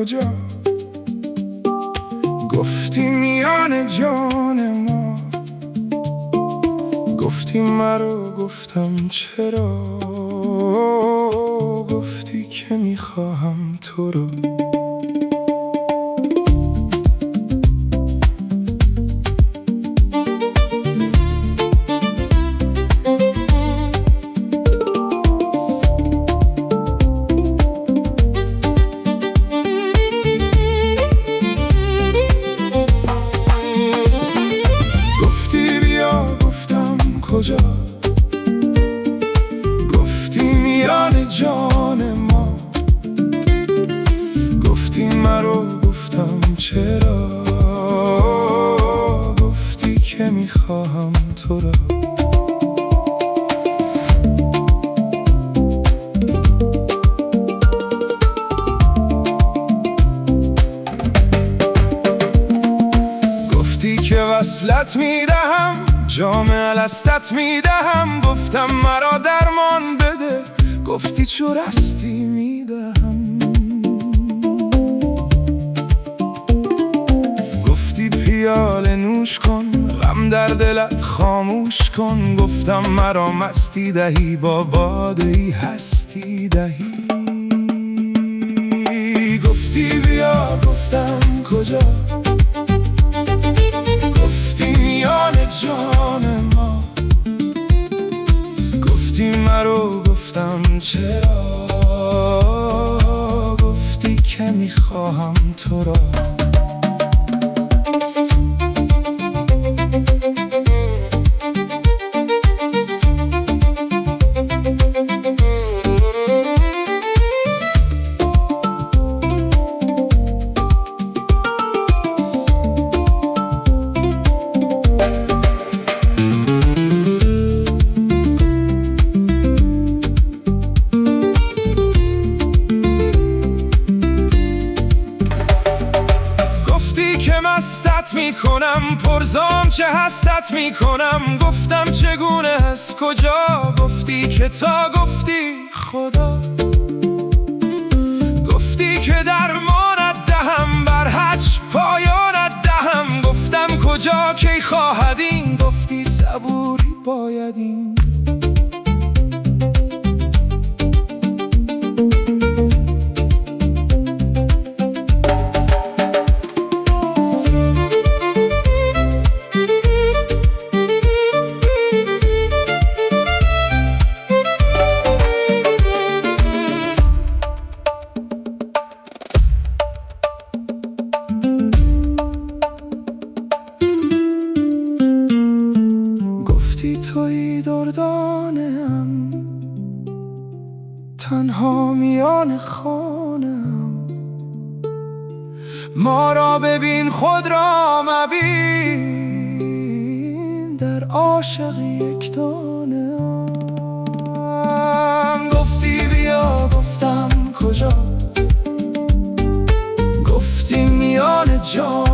کجا؟ گفتی میان جان ما، گفتی مرا، گفتم چرا؟ گفتی که میخواهم تو رو. کجا؟ گفتی میان جان ما، گفتی مرا، گفتم چرا؟ گفتی که میخواهم تو را. گفتی که وصلت میدهم، جام الستت میدهم، گفتم مرا درمان بده، گفتی چو رستی میدهم. گفتی پیاله نوش کن، غم در دلت خاموش کن، گفتم مرا مستی دهی، با باده ای هستی دهی. گفتی بیا، گفتم کجا؟ گفتی میان جان ما، گفتی مرا، گفتم چرا؟ گفتی که میخواهم تو را. مستت میکنم، پرزام چه هستت میکنم، گفتم چگونه است کجا؟ گفتی که تا گفتی خدا، گفتی که درمانت دهم، بر حج پایانت دهم، گفتم کجا کی خواهد این؟ گفتی صبوری باید این. گفتی تویی دردانم، تنها میان خانم، ما را ببین خود را مبین، در عاشق یک دانم. گفتی بیا، گفتم کجا؟ گفتی میان جان